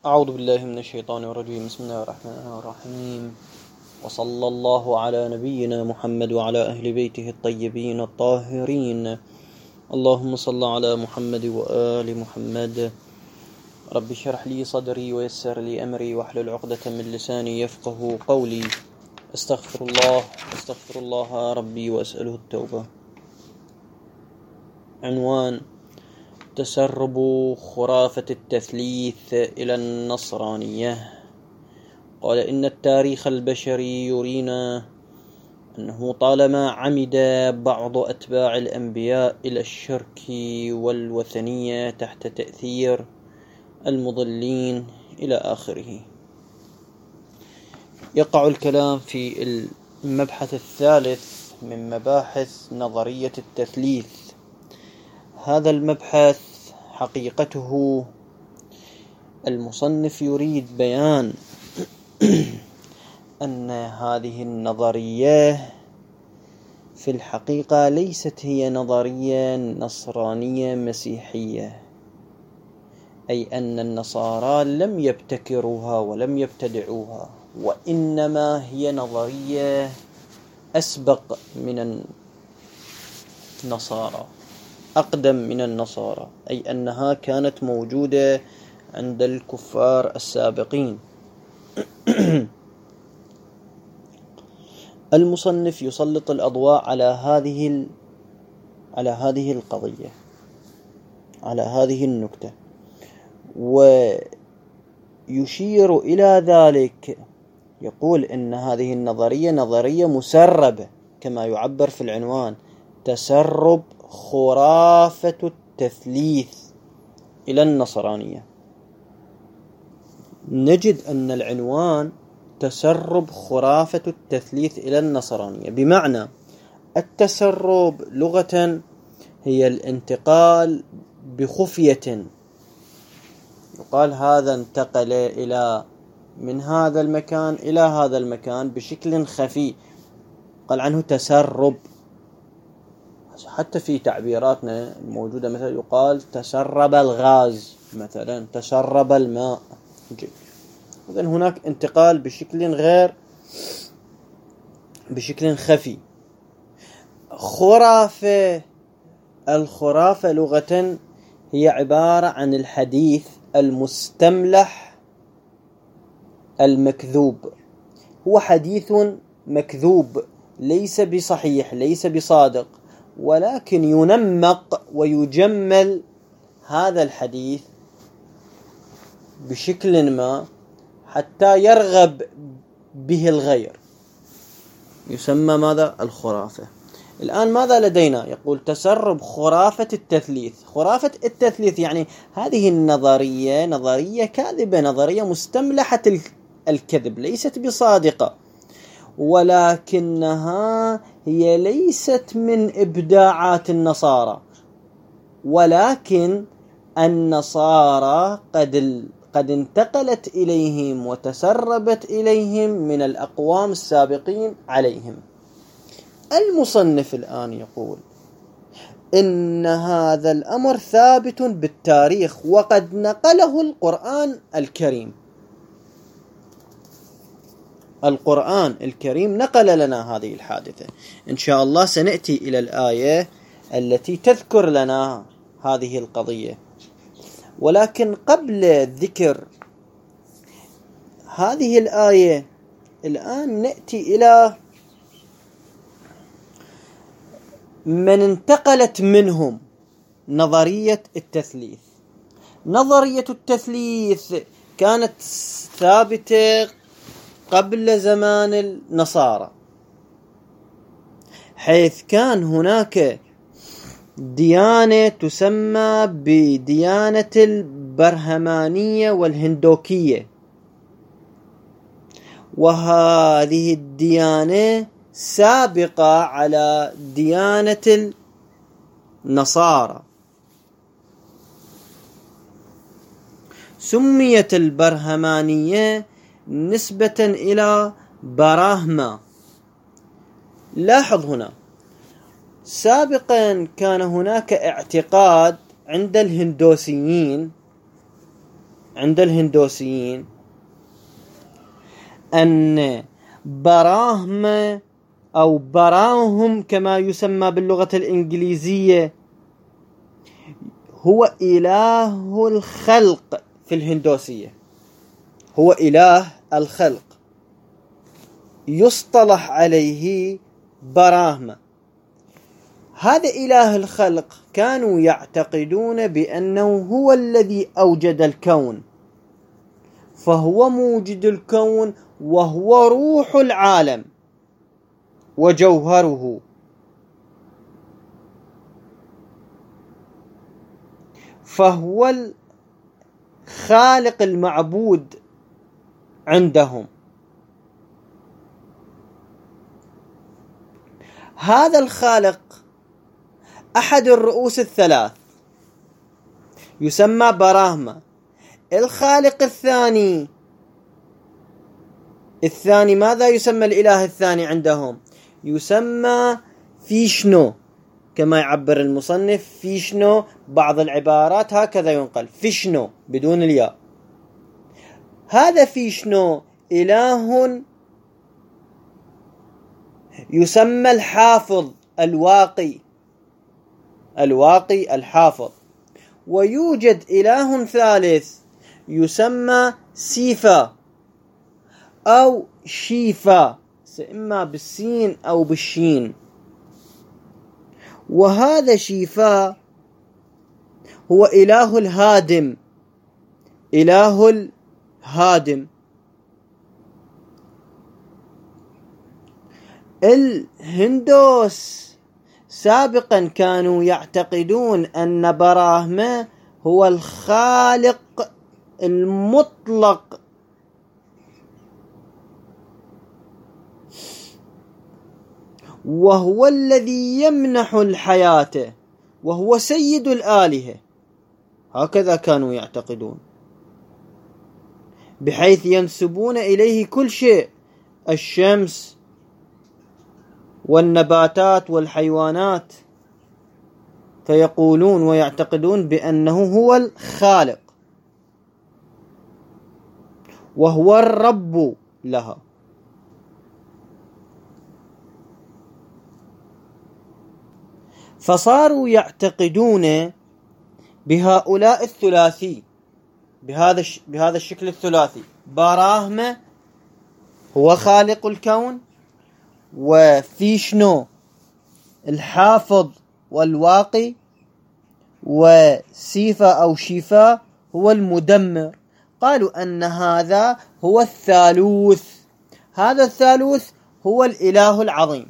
أعوذ بالله من الشيطان الرجيم. بسم الله الرحمن الرحيم، وصلى الله على نبينا محمد وعلى أهل بيته الطيبين الطاهرين. اللهم صل على محمد وآل محمد. رب اشرح لي صدري ويسر لي أمري واحلل عقدة من لساني يفقه قولي. استغفر الله ربي وأسأله التوبة. عنوان: تسرب خرافة التثليث إلى النصرانية. قال: إن التاريخ البشري يرينا أنه طالما عمد بعض أتباع الأنبياء إلى الشرك والوثنية تحت تأثير المضلين إلى آخره. يقع الكلام في المبحث الثالث من مباحث نظرية التثليث. هذا المبحث حقيقته المصنف يريد بيان أن هذه النظرية في الحقيقة ليست هي نظرية نصرانية مسيحية، أي أن النصارى لم يبتكروها ولم يبتدعوها، وإنما هي نظرية أسبق من النصارى، أقدم من النصارى، أي أنها كانت موجودة عند الكفار السابقين. المصنف يسلط الأضواء على هذه القضية، على هذه النكتة، ويشير إلى ذلك. يقول إن هذه النظرية نظرية مسربة، كما يعبر في العنوان: تسرب خرافة التثليث إلى النصرانية. نجد أن العنوان تسرب خرافة التثليث إلى النصرانية، بمعنى التسرب لغة هي الانتقال بخفية. يقال هذا انتقل من هذا المكان إلى هذا المكان بشكل خفي، قال عنه تسرب. حتى في تعبيراتنا الموجودة مثلا يقال تسرب الغاز، مثلا تسرب الماء. إذن هناك انتقال بشكل خفي. الخرافة لغة هي عبارة عن الحديث المستملح المكذوب. هو حديث مكذوب، ليس بصحيح، ليس بصادق، ولكن ينمق ويجمل هذا الحديث بشكل ما حتى يرغب به الغير. يسمى ماذا؟ الخرافة. الآن ماذا لدينا؟ يقول تسرب خرافة التثليث. خرافة التثليث يعني هذه النظرية نظرية كاذبة، نظرية مستملحة الكذب، ليست بصادقة، ولكنها هي ليست من إبداعات النصارى، ولكن النصارى قد انتقلت إليهم وتسربت إليهم من الأقوام السابقين عليهم. المصنف الآن يقول إن هذا الأمر ثابت بالتاريخ، وقد نقله القرآن الكريم. القرآن الكريم نقل لنا هذه الحادثة. إن شاء الله سنأتي إلى الآية التي تذكر لنا هذه القضية، ولكن قبل ذكر هذه الآية الآن نأتي إلى من انتقلت منهم نظرية التثليث. نظرية التثليث كانت ثابتة قبل زمان النصارى، حيث كان هناك ديانة تسمى بديانة البرهمانية والهندوكية، وهذه الديانة سابقة على ديانة النصارى. سميت البرهمانية نسبة إلى براهما. لاحظ هنا، سابقا كان هناك اعتقاد عند الهندوسيين عند الهندوسيين أن براهما أو براهم كما يسمى باللغة الإنجليزية هو إله الخلق. في الهندوسية هو إله الخلق، يصطلح عليه براهما. هذا إله الخلق كانوا يعتقدون بأنه هو الذي أوجد الكون، فهو موجد الكون وهو روح العالم وجوهره، فهو الخالق المعبود عندهم. هذا الخالق أحد الرؤوس الثلاث يسمى براهما. الخالق الثاني ماذا يسمى الإله الثاني عندهم؟ يسمى فيشنو، كما يعبر المصنف فيشنو. بعض العبارات هكذا ينقل فيشنو بدون الياء. هذا فيشنو إله يسمى الحافظ، الواقي الحافظ. ويوجد إله ثالث يسمى سيفا أو شيفا، إما بالسين أو بالشين. وهذا شيفا هو إله الهادم. الهندوس سابقا كانوا يعتقدون أن براهما هو الخالق المطلق، وهو الذي يمنح الحياة، وهو سيد الآلهة. هكذا كانوا يعتقدون، بحيث ينسبون إليه كل شيء، الشمس والنباتات والحيوانات، فيقولون ويعتقدون بأنه هو الخالق وهو الرب لها. فصاروا يعتقدون بهؤلاء الثلاثي، بهذا الشكل الثلاثي. براهما هو خالق الكون، وفيشنو الحافظ والواقي، وسيفا أو شيفا هو المدمر. قالوا أن هذا هو الثالوث. هذا الثالوث هو الإله العظيم.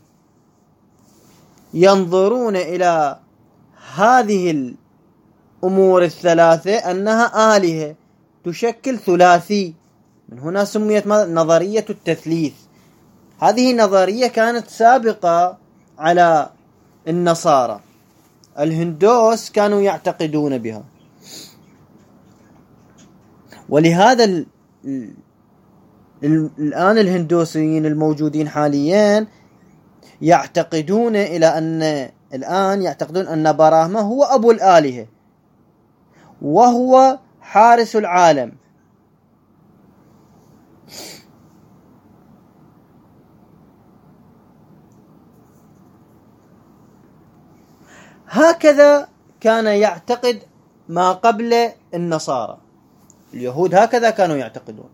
ينظرون إلى هذه الأمور الثلاثة أنها آلهة تشكل ثلاثي. من هنا سميت نظرية التثليث. هذه نظرية كانت سابقة على النصارى. الهندوس كانوا يعتقدون بها، ولهذا الآن الهندوسيين الموجودين حاليا يعتقدون أن براهما هو أبو الآلهة وهو حارس العالم. هكذا كان يعتقد ما قبل النصارى. اليهود هكذا كانوا يعتقدون.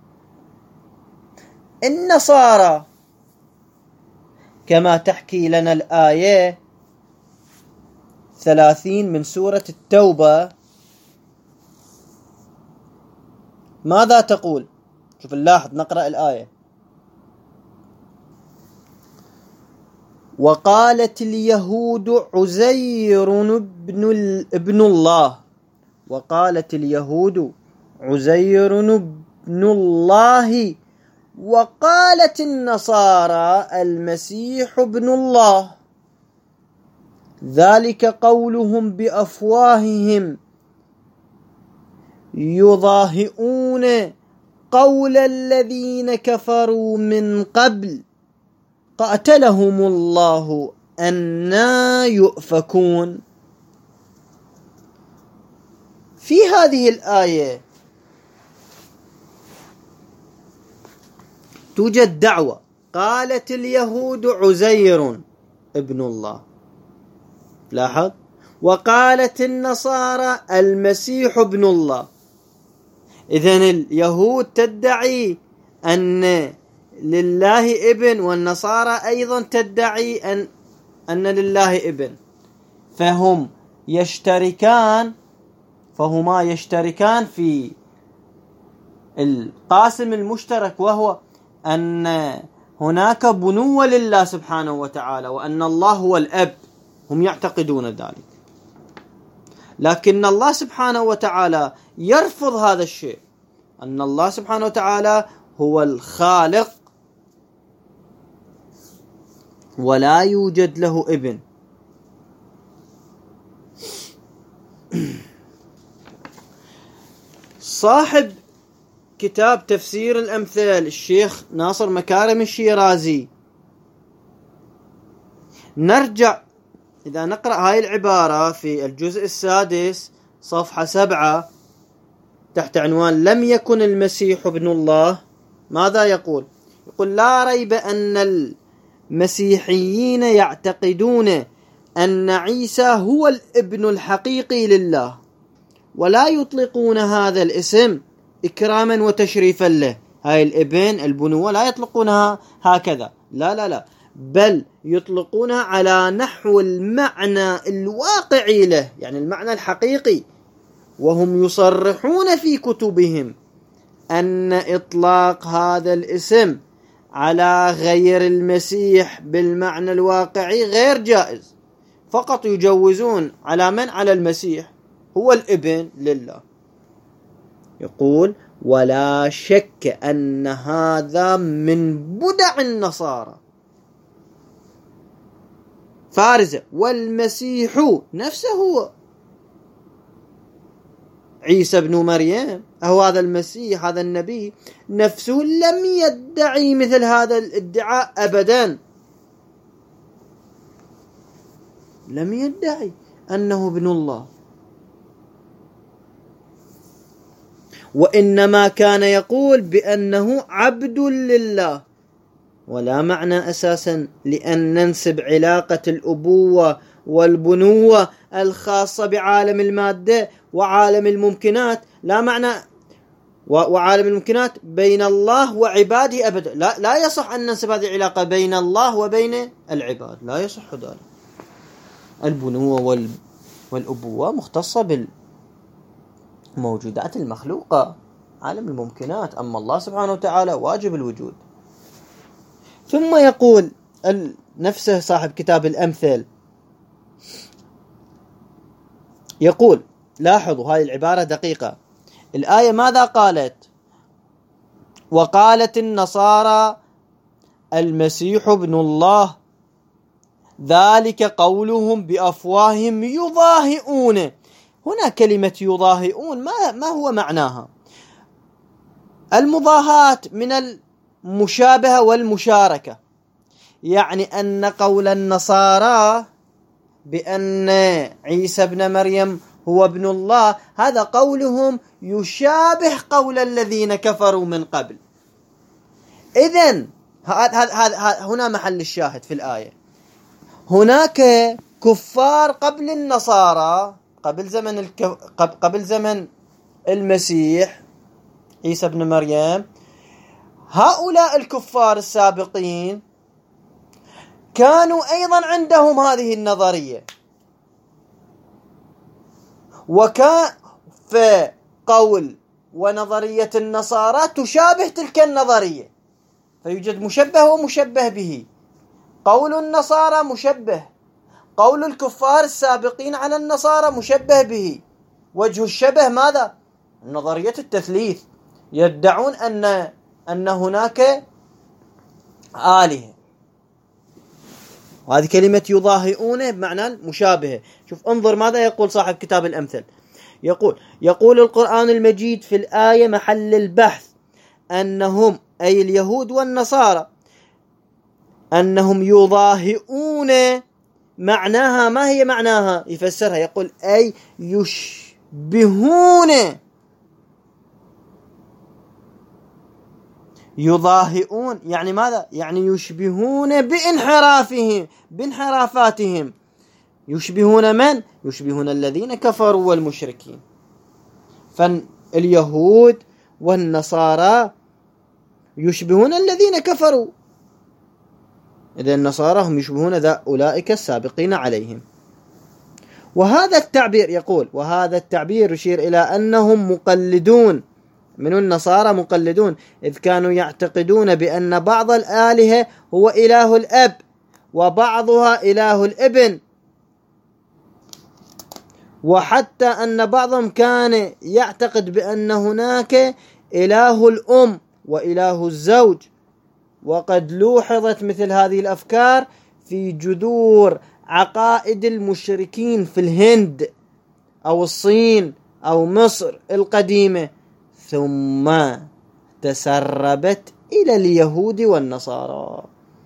النصارى كما تحكي لنا الآية 30 من سورة التوبة، ماذا تقول؟ شوف نلاحظ، نقرأ الآية: وقالت اليهود عزير ابن الله. وقالت اليهود عزير ابن الله، وقالت النصارى المسيح ابن الله، ذلك قولهم بأفواههم يضاهئون قول الذين كفروا من قبل قاتلهم الله أنى يؤفكون. في هذه الآية توجد دعوة قالت اليهود عزير ابن الله، لاحظ، وقالت النصارى المسيح ابن الله. إذن اليهود تدعي أن لله ابن، والنصارى أيضا تدعي أن لله ابن، فهما يشتركان في القاسم المشترك، وهو أن هناك بنوة لله سبحانه وتعالى، وأن الله هو الأب. هم يعتقدون ذلك، لكن الله سبحانه وتعالى يرفض هذا الشيء، أن الله سبحانه وتعالى هو الخالق ولا يوجد له ابن. صاحب كتاب تفسير الأمثال الشيخ ناصر مكارم الشيرازي، نرجع إذا نقرأ هاي العبارة في الجزء السادس صفحة 7 تحت عنوان لم يكن المسيح ابن الله، ماذا يقول؟ يقول: لا ريب أن المسيحيين يعتقدون أن عيسى هو الابن الحقيقي لله، ولا يطلقون هذا الاسم إكراما وتشريفا له. هاي الابن البنوة لا يطلقونها هكذا، لا لا لا، بل يطلقونها على نحو المعنى الواقعي له، يعني المعنى الحقيقي. وهم يصرحون في كتبهم أن إطلاق هذا الاسم على غير المسيح بالمعنى الواقعي غير جائز، فقط يجوزون على من؟ على المسيح هو الابن لله. يقول: ولا شك أن هذا من بدع النصارى فارزة، والمسيح نفسه هو عيسى بن مريم، أو هذا المسيح هذا النبي نفسه لم يدعي مثل هذا الادعاء أبدا، لم يدعي أنه ابن الله، وإنما كان يقول بأنه عبد لله. ولا معنى أساسا لأن ننسب علاقة الأبوة والبنوة الخاصة بعالم المادة وعالم الممكنات، لا معنى وعالم الممكنات بين الله وعباده أبدا. لا يصح أن ننسب هذه العلاقة بين الله وبين العباد، لا يصح ذلك. البنوة والأبوة مختصة بالموجودات المخلوقة، عالم الممكنات، أما الله سبحانه وتعالى واجب الوجود. ثم يقول نفسه صاحب كتاب الأمثال، يقول، لاحظوا هاي العبارة دقيقة، الآية ماذا قالت؟ وقالت النصارى المسيح ابن الله، ذلك قولهم بأفواههم يضاهئون. هنا كلمة يضاهئون ما هو معناها؟ المضاهاة من المشابهة والمشاركة، يعني أن قول النصارى بأن عيسى ابن مريم هو ابن الله، هذا قولهم يشابه قول الذين كفروا من قبل. إذن هنا محل الشاهد في الآية. هناك كفار قبل النصارى، قبل زمن المسيح عيسى ابن مريم، هؤلاء الكفار السابقين كانوا أيضا عندهم هذه النظرية، وكان في قول ونظرية النصارى تشابه تلك النظرية، فيوجد مشبه ومشبه به. قول النصارى مشبه، قول الكفار السابقين على النصارى مشبه به. وجه الشبه ماذا؟ نظرية التثليث، يدعون أن هناك آلهة، وهذه كلمة يضاهئون بمعنى المشابهة. شوف انظر ماذا يقول صاحب كتاب الأمثل، يقول القرآن المجيد في الآية محل البحث أنهم أي اليهود والنصارى أنهم يضاهئون. معناها ما هي معناها؟ يفسرها يقول أي يضاهئون يعني ماذا؟ يعني يشبهون بانحرافاتهم. يشبهون من؟ يشبهون الذين كفروا والمشركين. فاليهود والنصارى يشبهون الذين كفروا، إذا النصارى هم يشبهون أولئك السابقين عليهم. وهذا التعبير يقول، وهذا التعبير يشير إلى أنهم مقلدون، من النصارى مقلدون، إذ كانوا يعتقدون بأن بعض الآلهة هو إله الأب وبعضها إله الابن، وحتى أن بعضهم كان يعتقد بأن هناك إله الأم وإله الزوج. وقد لوحظت مثل هذه الأفكار في جذور عقائد المشركين في الهند أو الصين أو مصر القديمة، ثم تسربت إلى اليهود والنصارى.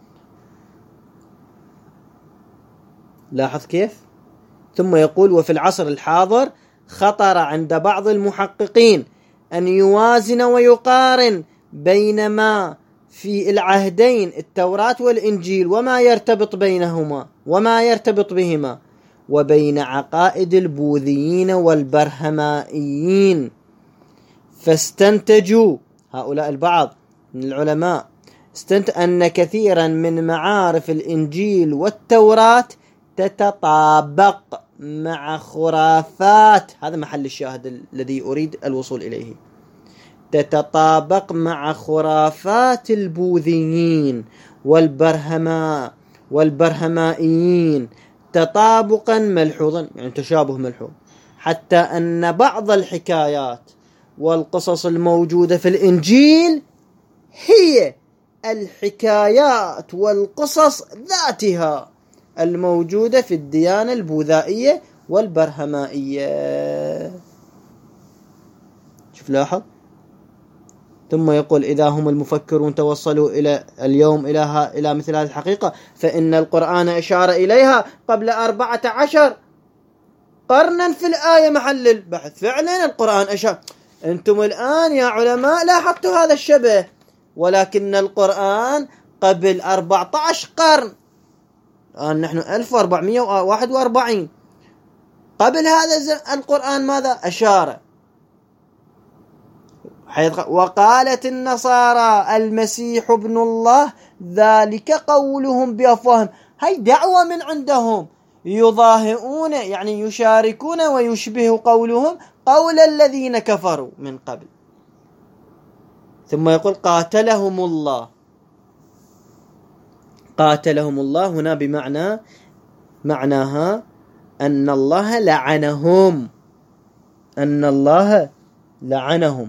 لاحظ كيف؟ ثم يقول: وفي العصر الحاضر خطر عند بعض المحققين أن يوازن ويقارن بين ما في العهدين التوراة والإنجيل وما يرتبط بهما وبين عقائد البوذيين والبرهمائيين. فاستنتجوا هؤلاء البعض من العلماء أن كثيرا من معارف الإنجيل والتوراة تتطابق مع خرافات، هذا محل الشاهد الذي أريد الوصول إليه، تتطابق مع خرافات البوذيين والبرهمائيين تطابقا ملحوظا، يعني تشابه ملحوظ، حتى أن بعض الحكايات والقصص الموجودة في الإنجيل هي الحكايات والقصص ذاتها الموجودة في الديانة البوذائية والبرهمائية. شوف لاحظ. ثم يقول: إذا هم المفكرون توصلوا اليوم إلى مثل هذه الحقيقة فإن القرآن أشار إليها قبل 14 قرنا في الآية محل البحث. فعلا القرآن أشار. أنتم الآن يا علماء لاحظتوا هذا الشبه، ولكن القرآن قبل 14 قرن، الآن نحن 1441، قبل هذا القرآن ماذا أشار؟ وقالت النصارى المسيح ابن الله ذلك قولهم بأفواههم. هاي دعوة من عندهم، يضاهئون يعني يشاركون ويشبه قولهم قول الذين كفروا من قبل. ثم يقول: قاتلهم الله. قاتلهم الله هنا معناها أن الله لعنهم.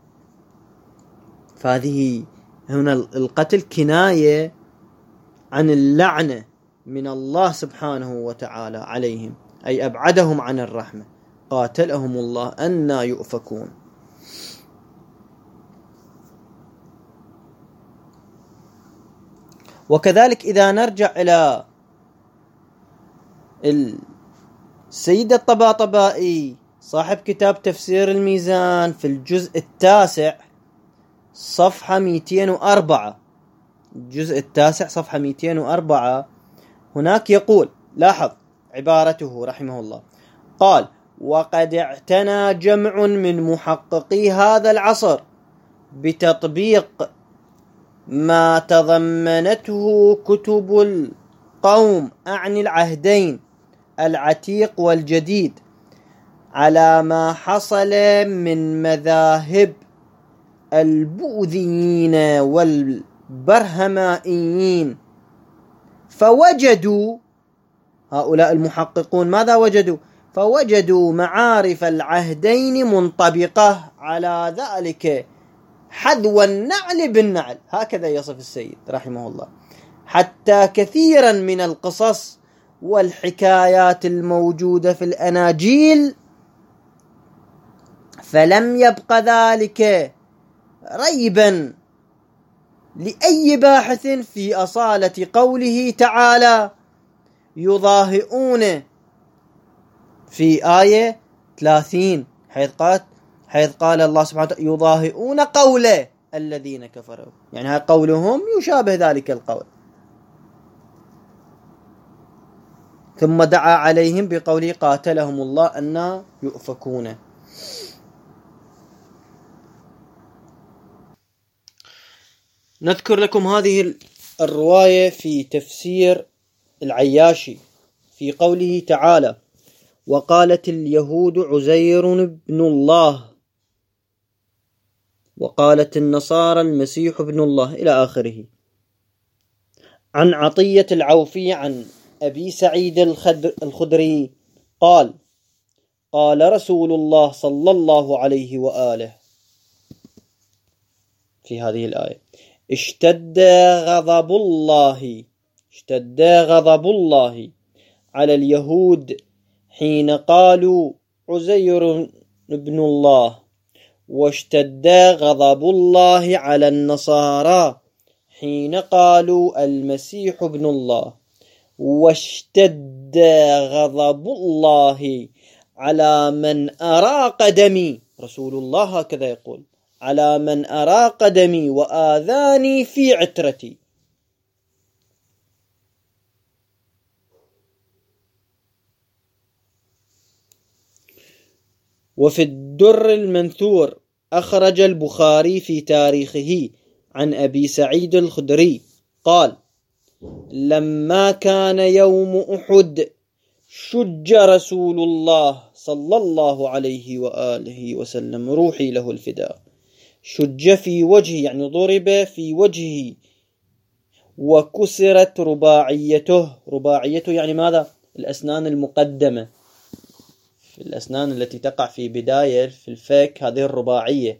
فهذه هنا القتل كناية عن اللعنة من الله سبحانه وتعالى عليهم، أي أبعدهم عن الرحمة. قاتلهم الله أنى يؤفكون. وكذلك إذا نرجع إلى السيد الطباطبائي صاحب كتاب تفسير الميزان في الجزء 9 صفحة 204، الجزء 9 صفحة 204، هناك يقول، لاحظ عبارته رحمه الله، قال: وقد اعتنى جمع من محققي هذا العصر بتطبيق ما تضمنته كتب القوم، أعني العهدين العتيق والجديد، على ما حصل من مذاهب البوذيين والبرهمائيين. فوجدوا هؤلاء المحققون ماذا وجدوا؟ فوجدوا معارف العهدين منطبقة على ذلك حذو النعل بالنعل، هكذا يصف السيد رحمه الله، حتى كثيرا من القصص والحكايات الموجودة في الأناجيل فلم يبق ذلك ريبا لأي باحث في أصالة قوله تعالى يضاهئون في آية 30 حيث قال الله سبحانه وتعالى يضاهئون قول الذين كفروا، يعني قولهم يشابه ذلك القول. ثم دعا عليهم بقوله قاتلهم الله أن يؤفكون. نذكر لكم هذه الرواية في تفسير العياشي في قوله تعالى: وقالت اليهود عزير ابن الله، وقالت النصارى المسيح ابن الله، إلى آخره. عن عطية العوفي عن أبي سعيد الخدري قال: قال رسول الله صلى الله عليه وآله في هذه الآية: اشتد غضب الله على اليهود حين قالوا عزير ابن الله، واشتد غضب الله على النصارى حين قالوا المسيح ابن الله، واشتد غضب الله على من أراق دمي، رسول الله هكذا يقول، على من أراق دمي وآذاني في عترتي. وفي الدر المنثور أخرج البخاري في تاريخه عن أبي سعيد الخدري قال: لما كان يوم أحد شج رسول الله صلى الله عليه وآله وسلم، روحي له الفداء، شج في وجهه يعني ضرب في وجهه، وكسرت رباعيته يعني ماذا؟ الأسنان المقدمة، الأسنان التي تقع في بداية في الفك، هذه الرباعية،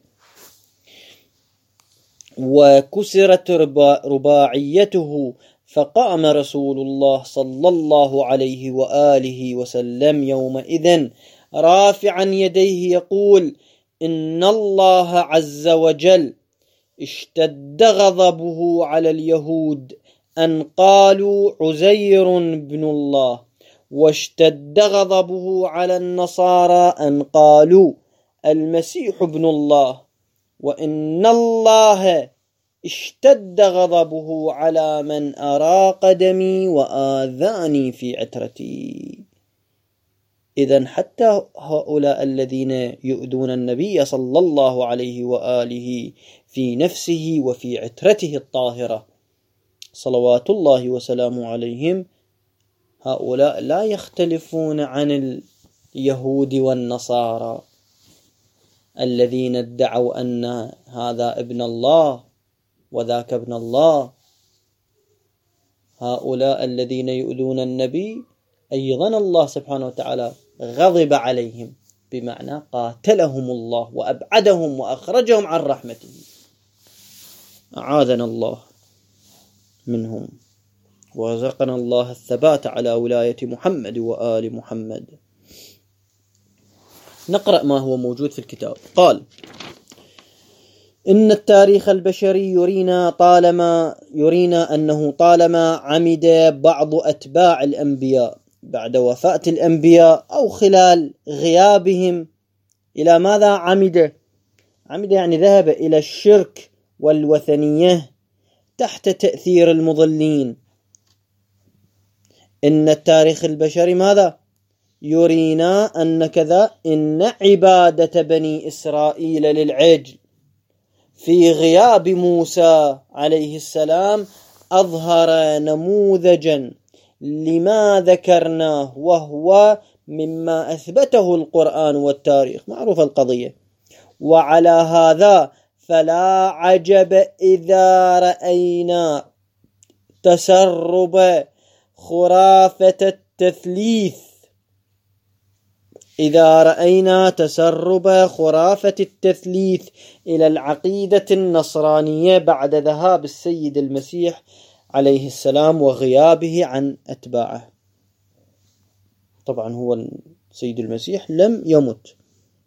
وكسرت رباعيته، فقام رسول الله صلى الله عليه وآله وسلم يومئذ رافعا يديه يقول: إن الله عز وجل اشتد غضبه على اليهود أن قالوا عزير بن الله، واشتد غضبه على النصارى أن قالوا المسيح ابن الله، وإن الله اشتد غضبه على من أراق دمي وآذاني في عترتي. إذن حتى هؤلاء الذين يؤذون النبي صلى الله عليه وآله في نفسه وفي عترته الطاهرة صلوات الله وسلامه عليهم، هؤلاء لا يختلفون عن اليهود والنصارى الذين ادعوا أن هذا ابن الله وذاك ابن الله. هؤلاء الذين يؤذون النبي أيضا الله سبحانه وتعالى غضب عليهم، بمعنى قاتلهم الله وأبعدهم وأخرجهم عن رحمته، أعاذنا الله منهم، ورزقنا الله الثبات على ولاية محمد وآل محمد. نقرأ ما هو موجود في الكتاب. قال: إن التاريخ البشري يرينا أنه طالما عمد بعض أتباع الأنبياء بعد وفاة الأنبياء أو خلال غيابهم إلى ماذا؟ عمد يعني ذهب إلى الشرك والوثنية تحت تأثير المضلين. إن التاريخ البشري ماذا؟ يرينا أن كذا، إن عبادة بني إسرائيل للعجل في غياب موسى عليه السلام أظهر نموذجا لما ذكرناه، وهو مما أثبته القرآن والتاريخ، معروف القضية. وعلى هذا فلا عجب إذا رأينا تسرب خرافة التثليث إلى العقيدة النصرانية بعد ذهاب السيد المسيح عليه السلام وغيابه عن أتباعه. طبعا هو السيد المسيح لم يمت،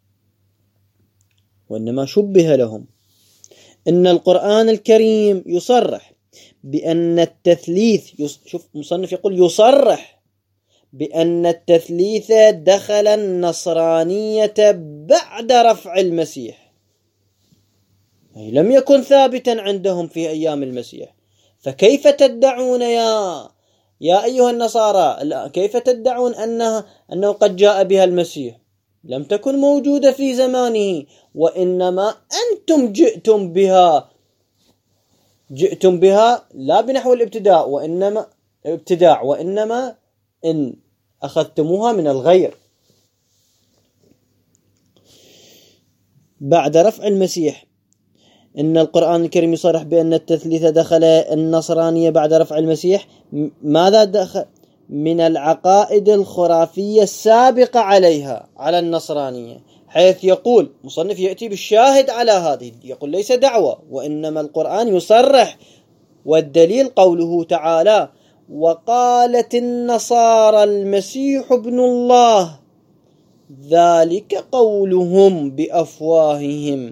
وإنما شبه لهم. إن القرآن الكريم يصرح بأن التثليث، شوف مصنف يقول يصرح بأن التثليث دخل النصرانية بعد رفع المسيح. أي لم يكن ثابتا عندهم في أيام المسيح. فكيف تدعون يا أيها النصارى، كيف تدعون أنه قد جاء بها المسيح؟ لم تكن موجودة في زمانه، وإنما أنتم جئتم بها لا بنحو الابتداع، وإنما إن أخذتموها من الغير. بعد رفع المسيح، إن القرآن الكريم يصرح بأن التثليث دخل النصرانية بعد رفع المسيح. ماذا دخل؟ من العقائد الخرافية السابقة على النصرانية، حيث يقول مصنف يأتي بالشاهد على هذه، يقول ليس دعوة وإنما القرآن يصرح، والدليل قوله تعالى: وقالت النصارى المسيح ابن الله ذلك قولهم بأفواههم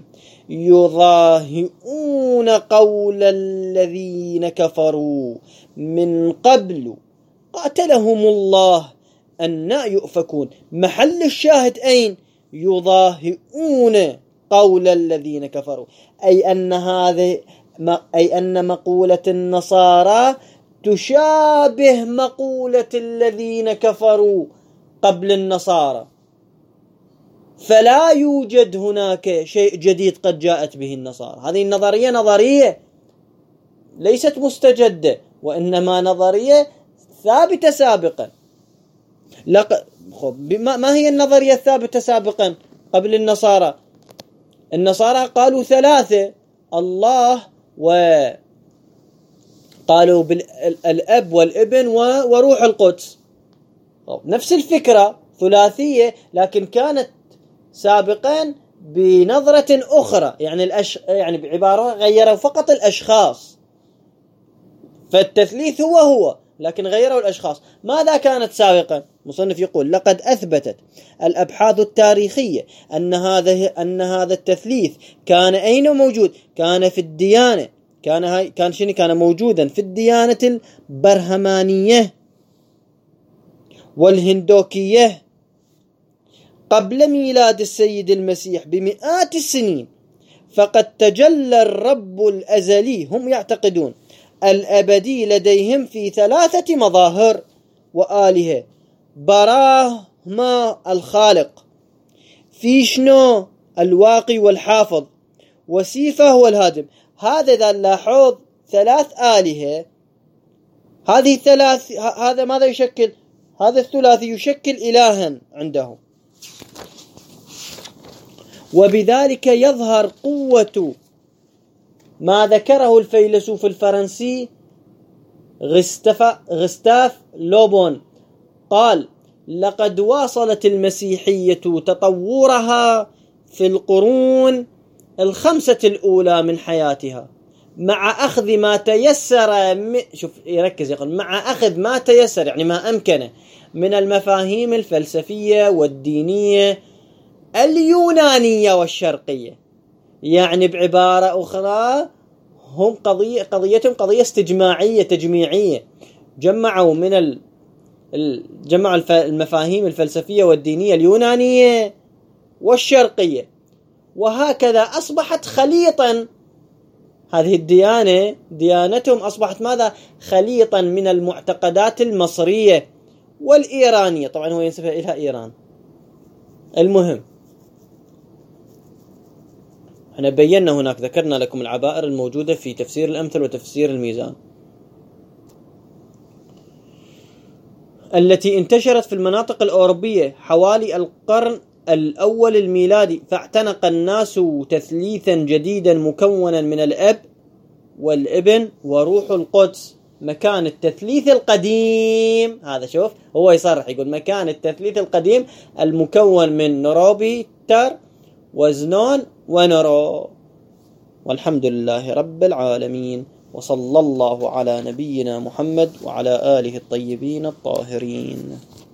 يضاهئون قول الذين كفروا من قبل قاتلهم الله أنى يؤفكون. محل الشاهد أين؟ يضاهئون قول الذين كفروا، أي أن مقولة النصارى تشابه مقولة الذين كفروا قبل النصارى، فلا يوجد هناك شيء جديد قد جاءت به النصارى. هذه النظرية نظرية ليست مستجدة، وإنما نظرية ثابتة سابقا. ما هي النظرية الثابتة سابقا قبل النصارى؟ النصارى قالوا ثلاثة: الله، وقالوا بالأب والابن وروح القدس. نفس الفكرة ثلاثية، لكن كانت سابقا بنظرة أخرى، يعني بعبارة غيروا فقط الأشخاص. فالتثليث هو لكن غيروا الأشخاص. ماذا كانت سابقا؟ مصنف يقول: لقد أثبتت الأبحاث التاريخية أن هذا التثليث كان أين موجود؟ كان في الديانة، كان موجودا في الديانة البرهمانية والهندوكية قبل ميلاد السيد المسيح بمئات السنين. فقد تجلى الرب الأزلي، هم يعتقدون، الأبدي لديهم في 3 مظاهر وآلهة: براهما الخالق، فيشنو الواقي والحافظ، وسيفا هو الهادم. هذا نلاحظ 3 آلهة. هذه 3، هذا ماذا يشكل؟ هذا الثلاثي يشكل إلها عندهم. وبذلك يظهر قوة ما ذكره الفيلسوف الفرنسي غستاف لوبون. قال: لقد واصلت المسيحية تطورها في القرون 5 الأولى من حياتها، مع أخذ ما تيسر يركز، يقول مع أخذ ما تيسر، يعني ما أمكنه، من المفاهيم الفلسفية والدينية اليونانية والشرقية. يعني بعبارة أخرى، هم قضيتهم قضية استجماعية تجميعية. جمعوا المفاهيم الفلسفية والدينية اليونانية والشرقية، وهكذا أصبحت خليطا. هذه ديانتهم أصبحت ماذا؟ خليطا من المعتقدات المصرية والإيرانية. طبعا هو ينسب إلى إيران. المهم، احنا بينا هناك، ذكرنا لكم العبائر الموجودة في تفسير الأمثل وتفسير الميزان، التي انتشرت في المناطق الأوروبية حوالي القرن الأول الميلادي. فاعتنق الناس تثليثا جديدا مكونا من الأب والابن وروح القدس مكان التثليث القديم. هذا شوف، هو يصرح يقول مكان التثليث القديم المكون من نوروبيتر وزنون ونرو. والحمد لله رب العالمين، وصلى الله على نبينا محمد وعلى آله الطيبين الطاهرين.